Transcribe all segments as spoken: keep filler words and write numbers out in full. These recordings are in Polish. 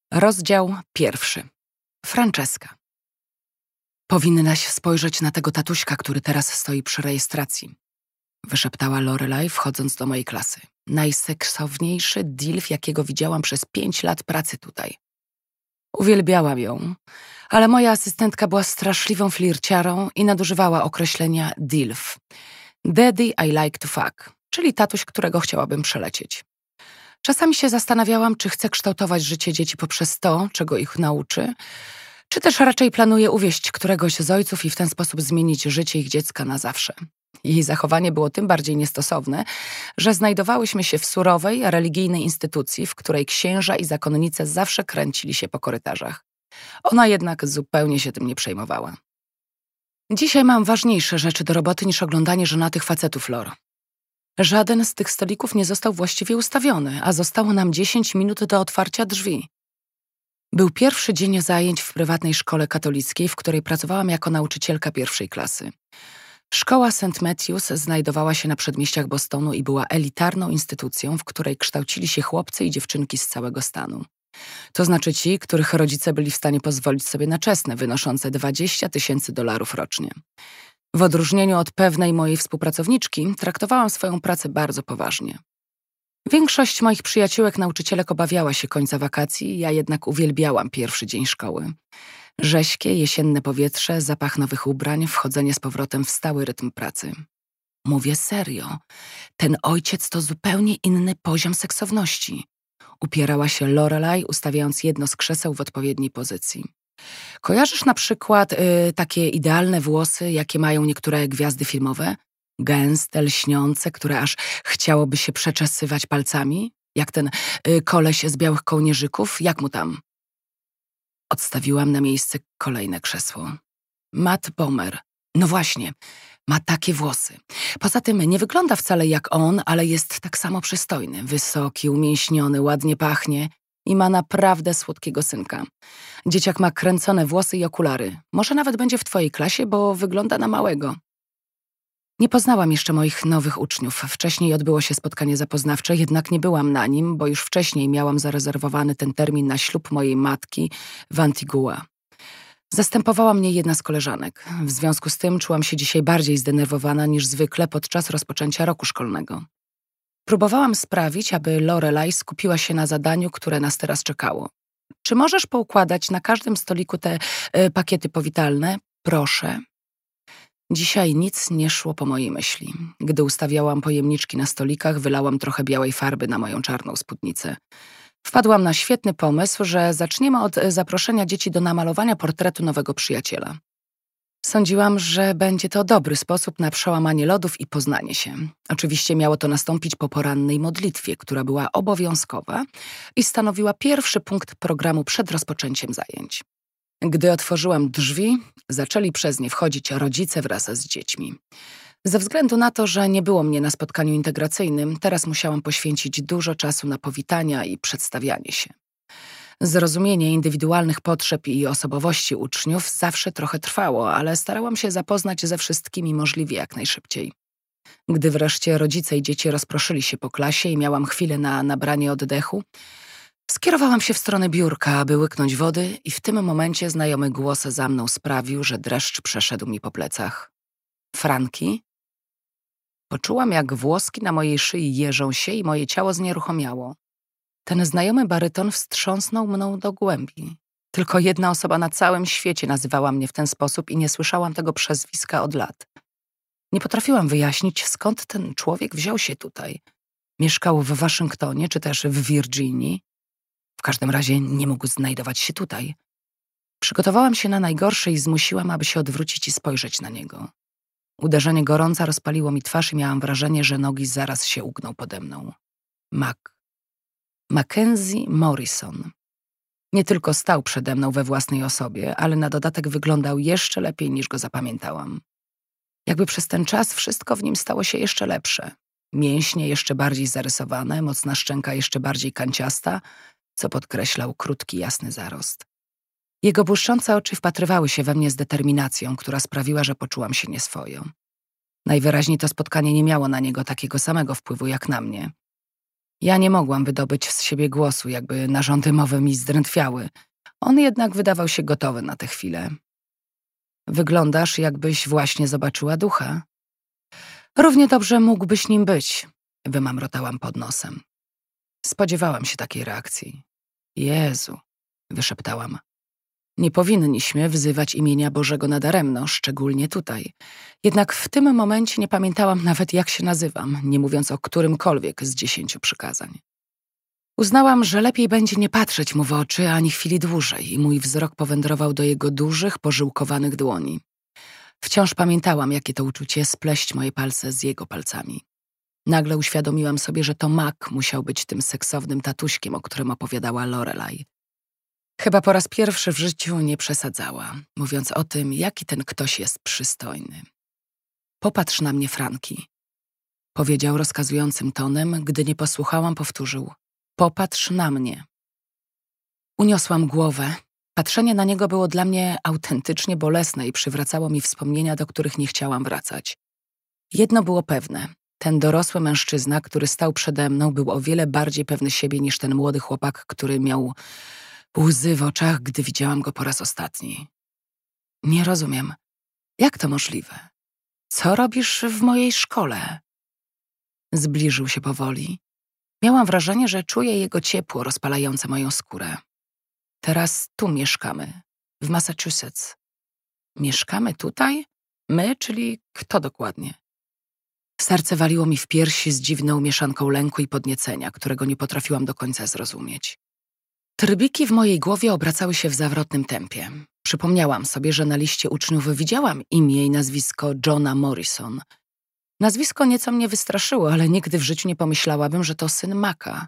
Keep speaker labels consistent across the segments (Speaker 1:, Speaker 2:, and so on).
Speaker 1: Rozdział pierwszy. Franceska. Powinnaś spojrzeć na tego tatuśka, który teraz stoi przy rejestracji. Wyszeptała Lorelai, wchodząc do mojej klasy. Najseksowniejszy dilf, jakiego widziałam przez pięć lat pracy tutaj. Uwielbiałam ją, ale moja asystentka była straszliwą flirciarą i nadużywała określenia dilf. Daddy I like to fuck, czyli tatuś, którego chciałabym przelecieć. Czasami się zastanawiałam, czy chcę kształtować życie dzieci poprzez to, czego ich nauczy, czy też raczej planuję uwieść któregoś z ojców i w ten sposób zmienić życie ich dziecka na zawsze. Jej zachowanie było tym bardziej niestosowne, że znajdowałyśmy się w surowej, religijnej instytucji, w której księża i zakonnice zawsze kręcili się po korytarzach. Ona jednak zupełnie się tym nie przejmowała. Dzisiaj mam ważniejsze rzeczy do roboty niż oglądanie żonatych facetów, Lor. Żaden z tych stolików nie został właściwie ustawiony, a zostało nam dziesięć minut do otwarcia drzwi. Był pierwszy dzień zajęć w prywatnej szkole katolickiej, w której pracowałam jako nauczycielka pierwszej klasy. Szkoła Saint Matthews znajdowała się na przedmieściach Bostonu i była elitarną instytucją, w której kształcili się chłopcy i dziewczynki z całego stanu. To znaczy ci, których rodzice byli w stanie pozwolić sobie na czesne, wynoszące dwadzieścia tysięcy dolarów rocznie. W odróżnieniu od pewnej mojej współpracowniczki traktowałam swoją pracę bardzo poważnie. Większość moich przyjaciółek nauczycielek obawiała się końca wakacji, ja jednak uwielbiałam pierwszy dzień szkoły. Rześkie, jesienne powietrze, zapach nowych ubrań, wchodzenie z powrotem w stały rytm pracy. Mówię serio, ten ojciec to zupełnie inny poziom seksowności. Upierała się Lorelai, ustawiając jedno z krzeseł w odpowiedniej pozycji. Kojarzysz na przykład y, takie idealne włosy, jakie mają niektóre gwiazdy filmowe? Gęste, lśniące, które aż chciałoby się przeczesywać palcami? Jak ten y, koleś z białych kołnierzyków? Jak mu tam? Odstawiłam na miejsce kolejne krzesło. Matt Bomer. No właśnie, ma takie włosy. Poza tym nie wygląda wcale jak on, ale jest tak samo przystojny. Wysoki, umięśniony, ładnie pachnie i ma naprawdę słodkiego synka. Dzieciak ma kręcone włosy i okulary. Może nawet będzie w twojej klasie, bo wygląda na małego. Nie poznałam jeszcze moich nowych uczniów. Wcześniej odbyło się spotkanie zapoznawcze, jednak nie byłam na nim, bo już wcześniej miałam zarezerwowany ten termin na ślub mojej matki w Antigua. Zastępowała mnie jedna z koleżanek. W związku z tym czułam się dzisiaj bardziej zdenerwowana niż zwykle podczas rozpoczęcia roku szkolnego. Próbowałam sprawić, aby Lorelai skupiła się na zadaniu, które nas teraz czekało. Czy możesz poukładać na każdym stoliku te y, pakiety powitalne? Proszę. Dzisiaj nic nie szło po mojej myśli. Gdy ustawiałam pojemniczki na stolikach, wylałam trochę białej farby na moją czarną spódnicę. Wpadłam na świetny pomysł, że zaczniemy od zaproszenia dzieci do namalowania portretu nowego przyjaciela. Sądziłam, że będzie to dobry sposób na przełamanie lodów i poznanie się. Oczywiście miało to nastąpić po porannej modlitwie, która była obowiązkowa i stanowiła pierwszy punkt programu przed rozpoczęciem zajęć. Gdy otworzyłam drzwi, zaczęli przez nie wchodzić rodzice wraz z dziećmi. Ze względu na to, że nie było mnie na spotkaniu integracyjnym, teraz musiałam poświęcić dużo czasu na powitania i przedstawianie się. Zrozumienie indywidualnych potrzeb i osobowości uczniów zawsze trochę trwało, ale starałam się zapoznać ze wszystkimi możliwie jak najszybciej. Gdy wreszcie rodzice i dzieci rozproszyli się po klasie i miałam chwilę na nabranie oddechu, skierowałam się w stronę biurka, aby łyknąć wody i w tym momencie znajomy głos za mną sprawił, że dreszcz przeszedł mi po plecach. Franki? Poczułam, jak włoski na mojej szyi jeżą się i moje ciało znieruchomiało. Ten znajomy baryton wstrząsnął mną do głębi. Tylko jedna osoba na całym świecie nazywała mnie w ten sposób i nie słyszałam tego przezwiska od lat. Nie potrafiłam wyjaśnić, skąd ten człowiek wziął się tutaj. Mieszkał w Waszyngtonie czy też w Virginii. W każdym razie nie mógł znajdować się tutaj. Przygotowałam się na najgorsze i zmusiłam, aby się odwrócić i spojrzeć na niego. Uderzenie gorąca rozpaliło mi twarz i miałam wrażenie, że nogi zaraz się ugną pode mną. Mac. Mackenzie Morrison. Nie tylko stał przede mną we własnej osobie, ale na dodatek wyglądał jeszcze lepiej niż go zapamiętałam. Jakby przez ten czas wszystko w nim stało się jeszcze lepsze. Mięśnie jeszcze bardziej zarysowane, mocna szczęka jeszcze bardziej kanciasta, co podkreślał krótki, jasny zarost. Jego błyszczące oczy wpatrywały się we mnie z determinacją, która sprawiła, że poczułam się nieswojo. Najwyraźniej to spotkanie nie miało na niego takiego samego wpływu jak na mnie. Ja nie mogłam wydobyć z siebie głosu, jakby narządy mowy mi zdrętwiały. On jednak wydawał się gotowy na tę chwilę. Wyglądasz, jakbyś właśnie zobaczyła ducha. Równie dobrze mógłbyś nim być, wymamrotałam pod nosem. Spodziewałam się takiej reakcji. Jezu, wyszeptałam. Nie powinniśmy wzywać imienia Bożego nadaremno, szczególnie tutaj. Jednak w tym momencie nie pamiętałam nawet, jak się nazywam, nie mówiąc o którymkolwiek z dziesięciu przykazań. Uznałam, że lepiej będzie nie patrzeć mu w oczy ani chwili dłużej i mój wzrok powędrował do jego dużych, pożyłkowanych dłoni. Wciąż pamiętałam, jakie to uczucie spleść moje palce z jego palcami. Nagle uświadomiłam sobie, że to Mac musiał być tym seksownym tatuśkiem, o którym opowiadała Lorelai. Chyba po raz pierwszy w życiu nie przesadzała, mówiąc o tym, jaki ten ktoś jest przystojny. Popatrz na mnie, Franki, powiedział rozkazującym tonem, gdy nie posłuchałam, powtórzył. Popatrz na mnie. Uniosłam głowę. Patrzenie na niego było dla mnie autentycznie bolesne i przywracało mi wspomnienia, do których nie chciałam wracać. Jedno było pewne. Ten dorosły mężczyzna, który stał przede mną, był o wiele bardziej pewny siebie niż ten młody chłopak, który miał łzy w oczach, gdy widziałam go po raz ostatni. Nie rozumiem. Jak to możliwe? Co robisz w mojej szkole? Zbliżył się powoli. Miałam wrażenie, że czuję jego ciepło rozpalające moją skórę. Teraz tu mieszkamy, w Massachusetts. Mieszkamy tutaj? My, czyli kto dokładnie? Serce waliło mi w piersi z dziwną mieszanką lęku i podniecenia, którego nie potrafiłam do końca zrozumieć. Trybiki w mojej głowie obracały się w zawrotnym tempie. Przypomniałam sobie, że na liście uczniów widziałam imię i nazwisko Johna Morrison. Nazwisko nieco mnie wystraszyło, ale nigdy w życiu nie pomyślałabym, że to syn Maca.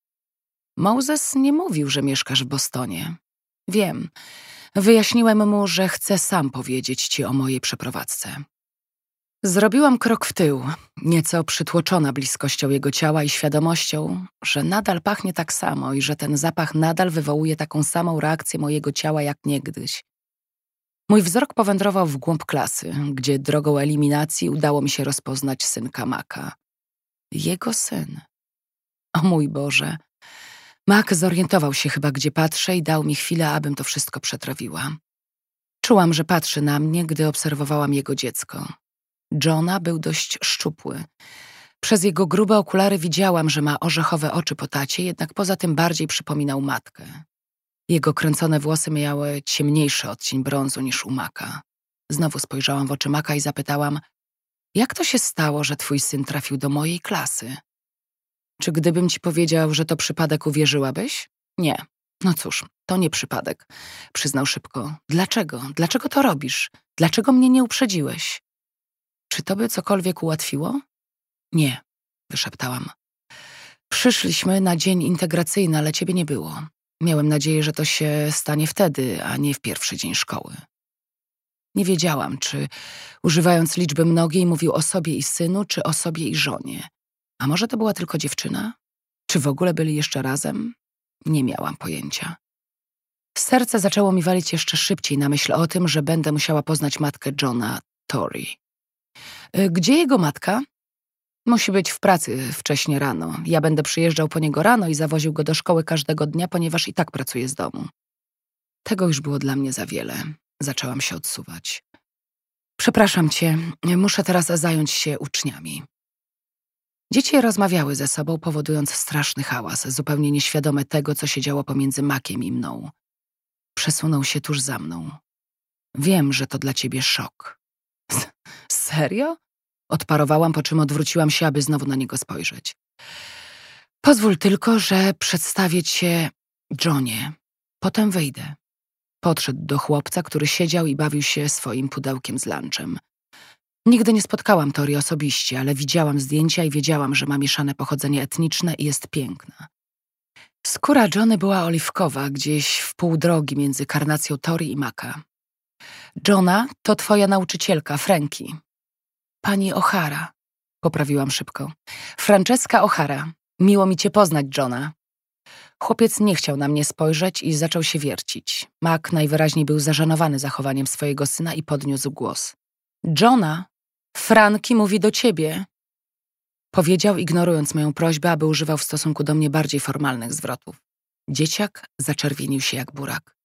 Speaker 1: Moses nie mówił, że mieszkasz w Bostonie. Wiem. Wyjaśniłem mu, że chcę sam powiedzieć ci o mojej przeprowadzce. Zrobiłam krok w tył, nieco przytłoczona bliskością jego ciała i świadomością, że nadal pachnie tak samo i że ten zapach nadal wywołuje taką samą reakcję mojego ciała jak niegdyś. Mój wzrok powędrował w głąb klasy, gdzie drogą eliminacji udało mi się rozpoznać synka Maca. Jego syn. O mój Boże. Mac zorientował się chyba, gdzie patrzę i dał mi chwilę, abym to wszystko przetrawiła. Czułam, że patrzy na mnie, gdy obserwowałam jego dziecko. Johna był dość szczupły. Przez jego grube okulary widziałam, że ma orzechowe oczy po tacie, jednak poza tym bardziej przypominał matkę. Jego kręcone włosy miały ciemniejszy odcień brązu niż u Maca. Znowu spojrzałam w oczy Maca i zapytałam, jak to się stało, że twój syn trafił do mojej klasy? Czy gdybym ci powiedział, że to przypadek, uwierzyłabyś? Nie. No cóż, to nie przypadek, przyznał szybko. Dlaczego? Dlaczego to robisz? Dlaczego mnie nie uprzedziłeś? Czy to by cokolwiek ułatwiło? Nie, wyszeptałam. Przyszliśmy na dzień integracyjny, ale ciebie nie było. Miałem nadzieję, że to się stanie wtedy, a nie w pierwszy dzień szkoły. Nie wiedziałam, czy używając liczby mnogiej mówił o sobie i synu, czy o sobie i żonie. A może to była tylko dziewczyna? Czy w ogóle byli jeszcze razem? Nie miałam pojęcia. Serce zaczęło mi walić jeszcze szybciej na myśl o tym, że będę musiała poznać matkę Johna, Tori. Gdzie jego matka? Musi być w pracy wcześnie rano. Ja będę przyjeżdżał po niego rano i zawoził go do szkoły każdego dnia, ponieważ i tak pracuje z domu. Tego już było dla mnie za wiele. Zaczęłam się odsuwać. Przepraszam cię, muszę teraz zająć się uczniami. Dzieci rozmawiały ze sobą, powodując straszny hałas, zupełnie nieświadome tego, co się działo pomiędzy Maciem i mną. Przesunął się tuż za mną. Wiem, że to dla ciebie szok. Serio? Odparowałam, po czym odwróciłam się, aby znowu na niego spojrzeć. Pozwól tylko, że przedstawię cię Johnie. Potem wyjdę. Podszedł do chłopca, który siedział i bawił się swoim pudełkiem z lunchem. Nigdy nie spotkałam Tori osobiście, ale widziałam zdjęcia i wiedziałam, że ma mieszane pochodzenie etniczne i jest piękna. Skóra Johnny była oliwkowa, gdzieś w pół drogi między karnacją Tori i Maca. Johna to twoja nauczycielka, Frankie. Pani O'Hara, poprawiłam szybko. Francesca O'Hara. Miło mi cię poznać, Johna. Chłopiec nie chciał na mnie spojrzeć i zaczął się wiercić. Mac najwyraźniej był zażenowany zachowaniem swojego syna i podniósł głos. Johna, Frankie mówi do ciebie. Powiedział, ignorując moją prośbę, aby używał w stosunku do mnie bardziej formalnych zwrotów. Dzieciak zaczerwienił się jak burak.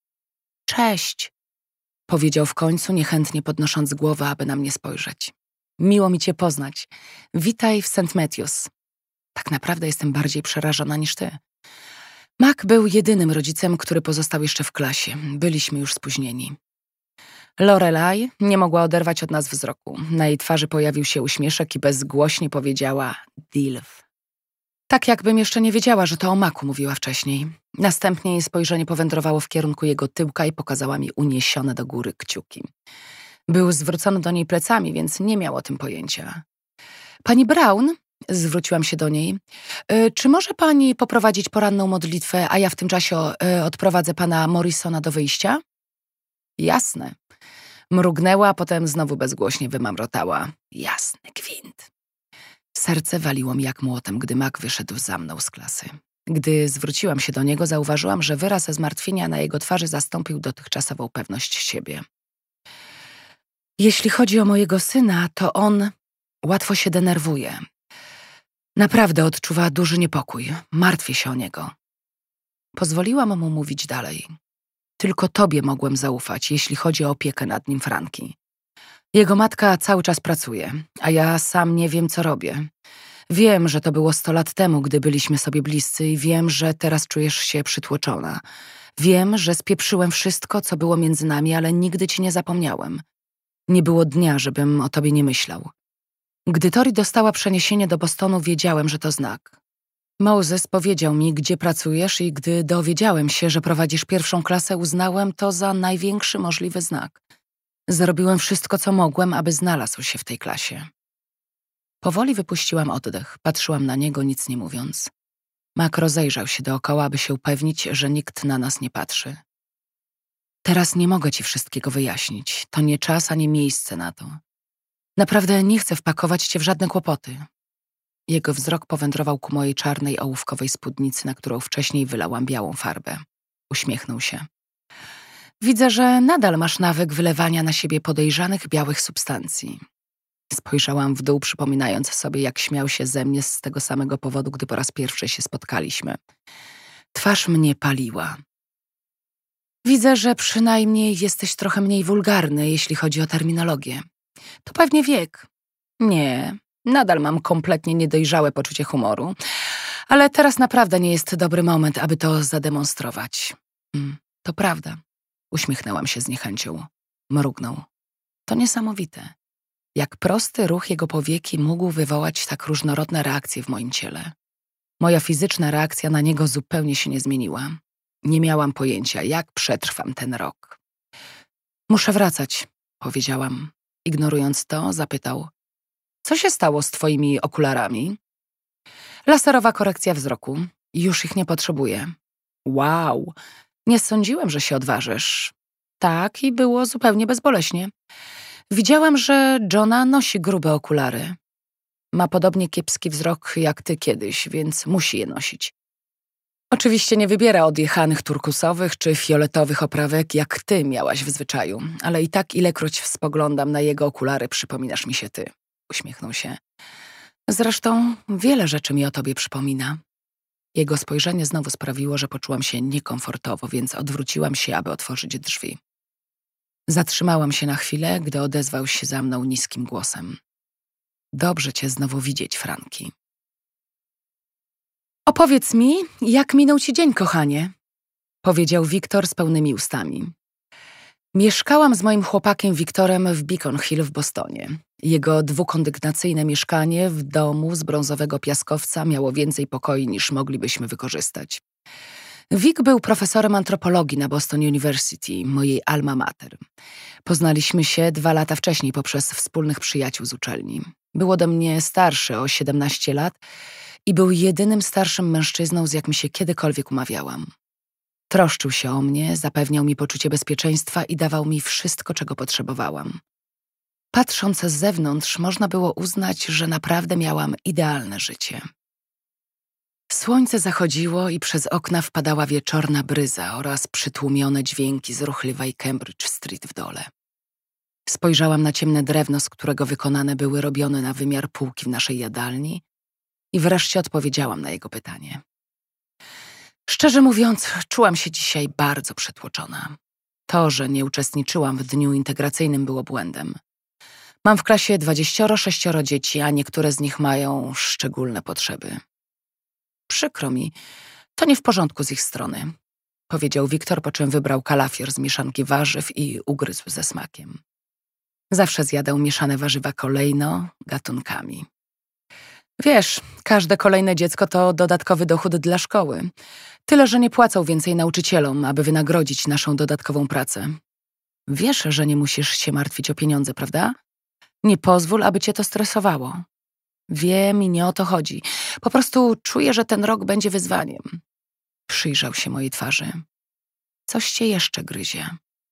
Speaker 1: Cześć, powiedział w końcu, niechętnie podnosząc głowę, aby na mnie spojrzeć. Miło mi cię poznać. Witaj w Saint Matthews. Tak naprawdę jestem bardziej przerażona niż ty. Mac był jedynym rodzicem, który pozostał jeszcze w klasie. Byliśmy już spóźnieni. Lorelai nie mogła oderwać od nas wzroku. Na jej twarzy pojawił się uśmieszek i bezgłośnie powiedziała Dilf. Tak jakbym jeszcze nie wiedziała, że to o Macu mówiła wcześniej. Następnie jej spojrzenie powędrowało w kierunku jego tyłka i pokazała mi uniesione do góry kciuki. Był zwrócony do niej plecami, więc nie miał o tym pojęcia. Pani Brown, zwróciłam się do niej, y, czy może pani poprowadzić poranną modlitwę, a ja w tym czasie y, odprowadzę pana Morrisona do wyjścia? Jasne. Mrugnęła, a potem znowu bezgłośnie wymamrotała. Jasny gwint. Serce waliło mi jak młotem, gdy Mac wyszedł za mną z klasy. Gdy zwróciłam się do niego, zauważyłam, że wyraz zmartwienia na jego twarzy zastąpił dotychczasową pewność siebie. Jeśli chodzi o mojego syna, to on łatwo się denerwuje. Naprawdę odczuwa duży niepokój. Martwię się o niego. Pozwoliłam mu mówić dalej. Tylko tobie mogłem zaufać, jeśli chodzi o opiekę nad nim, Franki. Jego matka cały czas pracuje, a ja sam nie wiem, co robię. Wiem, że to było sto lat temu, gdy byliśmy sobie bliscy i wiem, że teraz czujesz się przytłoczona. Wiem, że spieprzyłem wszystko, co było między nami, ale nigdy ci nie zapomniałem. Nie było dnia, żebym o tobie nie myślał. Gdy Tori dostała przeniesienie do Bostonu, wiedziałem, że to znak. Moses powiedział mi, gdzie pracujesz i gdy dowiedziałem się, że prowadzisz pierwszą klasę, uznałem to za największy możliwy znak. Zrobiłem wszystko, co mogłem, aby znalazł się w tej klasie. Powoli wypuściłam oddech, patrzyłam na niego, nic nie mówiąc. Mac rozejrzał się dookoła, aby się upewnić, że nikt na nas nie patrzy. Teraz nie mogę ci wszystkiego wyjaśnić. To nie czas ani miejsce na to. Naprawdę nie chcę wpakować cię w żadne kłopoty. Jego wzrok powędrował ku mojej czarnej, ołówkowej spódnicy, na którą wcześniej wylałam białą farbę. Uśmiechnął się. Widzę, że nadal masz nawyk wylewania na siebie podejrzanych białych substancji. Spojrzałam w dół, przypominając sobie, jak śmiał się ze mnie z tego samego powodu, gdy po raz pierwszy się spotkaliśmy. Twarz mnie paliła. Widzę, że przynajmniej jesteś trochę mniej wulgarny, jeśli chodzi o terminologię. To pewnie wiek. Nie, nadal mam kompletnie niedojrzałe poczucie humoru, ale teraz naprawdę nie jest dobry moment, aby to zademonstrować. Mm, to prawda. Uśmiechnęłam się z niechęcią. Mrugnął. To niesamowite. Jak prosty ruch jego powieki mógł wywołać tak różnorodne reakcje w moim ciele. Moja fizyczna reakcja na niego zupełnie się nie zmieniła. Nie miałam pojęcia, jak przetrwam ten rok. Muszę wracać, powiedziałam. Ignorując to, zapytał. Co się stało z twoimi okularami? Laserowa korekcja wzroku. Już ich nie potrzebuję. Wow, nie sądziłem, że się odważysz. Tak, i było zupełnie bezboleśnie. Widziałam, że Johna nosi grube okulary. Ma podobnie kiepski wzrok jak ty kiedyś, więc musi je nosić. Oczywiście nie wybiera odjechanych turkusowych czy fioletowych oprawek, jak ty miałaś w zwyczaju, ale i tak ilekroć spoglądam na jego okulary, przypominasz mi się ty. Uśmiechnął się. Zresztą wiele rzeczy mi o tobie przypomina. Jego spojrzenie znowu sprawiło, że poczułam się niekomfortowo, więc odwróciłam się, aby otworzyć drzwi. Zatrzymałam się na chwilę, gdy odezwał się za mną niskim głosem. Dobrze cię znowu widzieć, Franki. Opowiedz mi, jak minął ci dzień, kochanie, powiedział Wiktor z pełnymi ustami. Mieszkałam z moim chłopakiem Wiktorem w Beacon Hill w Bostonie. Jego dwukondygnacyjne mieszkanie w domu z brązowego piaskowca miało więcej pokoi niż moglibyśmy wykorzystać. Wick był profesorem antropologii na Boston University, mojej alma mater. Poznaliśmy się dwa lata wcześniej poprzez wspólnych przyjaciół z uczelni. Był ode mnie starszy o siedemnaście lat i był jedynym starszym mężczyzną, z jakim się kiedykolwiek umawiałam. Troszczył się o mnie, zapewniał mi poczucie bezpieczeństwa i dawał mi wszystko, czego potrzebowałam. Patrząc z zewnątrz, można było uznać, że naprawdę miałam idealne życie. Słońce zachodziło i przez okna wpadała wieczorna bryza oraz przytłumione dźwięki z ruchliwej Cambridge Street w dole. Spojrzałam na ciemne drewno, z którego wykonane były robione na wymiar półki w naszej jadalni i wreszcie odpowiedziałam na jego pytanie. Szczerze mówiąc, czułam się dzisiaj bardzo przytłoczona. To, że nie uczestniczyłam w dniu integracyjnym, było błędem. Mam w klasie dwadzieścioro sześcioro dzieci, a niektóre z nich mają szczególne potrzeby. Przykro mi, to nie w porządku z ich strony, powiedział Wiktor, po czym wybrał kalafior z mieszanki warzyw i ugryzł ze smakiem. Zawsze zjadał mieszane warzywa kolejno, gatunkami. Wiesz, każde kolejne dziecko to dodatkowy dochód dla szkoły. Tyle, że nie płacą więcej nauczycielom, aby wynagrodzić naszą dodatkową pracę. Wiesz, że nie musisz się martwić o pieniądze, prawda? Nie pozwól, aby cię to stresowało. Wiem i nie o to chodzi. Po prostu czuję, że ten rok będzie wyzwaniem. Przyjrzał się mojej twarzy. Coś cię jeszcze gryzie.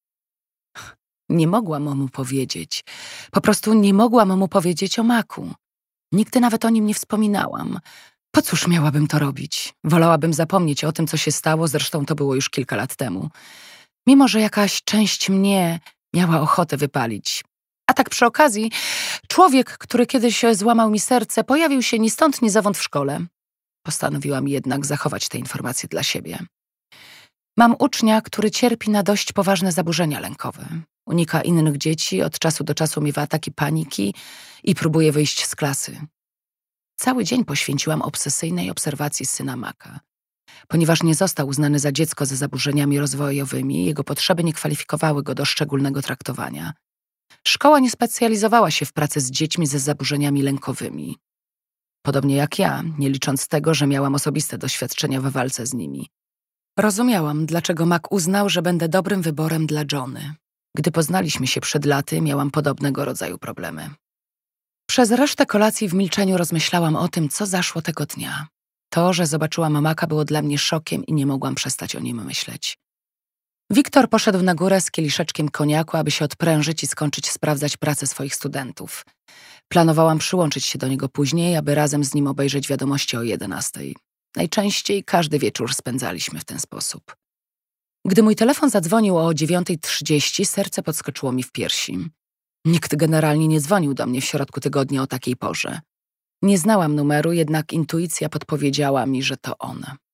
Speaker 1: Nie mogłam mu powiedzieć. Po prostu nie mogłam mu powiedzieć o maku. Nigdy nawet o nim nie wspominałam. Po cóż miałabym to robić? Wolałabym zapomnieć o tym, co się stało, zresztą to było już kilka lat temu. Mimo że jakaś część mnie miała ochotę wypalić. A tak przy okazji, człowiek, który kiedyś złamał mi serce, pojawił się ni stąd, ni zowąd w szkole. Postanowiłam jednak zachować te informacje dla siebie. Mam ucznia, który cierpi na dość poważne zaburzenia lękowe. Unika innych dzieci, od czasu do czasu miewa ataki paniki i próbuje wyjść z klasy. Cały dzień poświęciłam obsesyjnej obserwacji syna Maka. Ponieważ nie został uznany za dziecko ze zaburzeniami rozwojowymi, jego potrzeby nie kwalifikowały go do szczególnego traktowania. Szkoła nie specjalizowała się w pracy z dziećmi ze zaburzeniami lękowymi. Podobnie jak ja, nie licząc tego, że miałam osobiste doświadczenia w walce z nimi. Rozumiałam, dlaczego Mac uznał, że będę dobrym wyborem dla Johnny. Gdy poznaliśmy się przed laty, miałam podobnego rodzaju problemy. Przez resztę kolacji w milczeniu rozmyślałam o tym, co zaszło tego dnia. To, że zobaczyłam Maca, było dla mnie szokiem i nie mogłam przestać o nim myśleć. Wiktor poszedł na górę z kieliszeczkiem koniaku, aby się odprężyć i skończyć sprawdzać pracę swoich studentów. Planowałam przyłączyć się do niego później, aby razem z nim obejrzeć wiadomości o jedenastej. Najczęściej każdy wieczór spędzaliśmy w ten sposób. Gdy mój telefon zadzwonił o dziewiątej trzydzieści, serce podskoczyło mi w piersi. Nikt generalnie nie dzwonił do mnie w środku tygodnia o takiej porze. Nie znałam numeru, jednak intuicja podpowiedziała mi, że to on.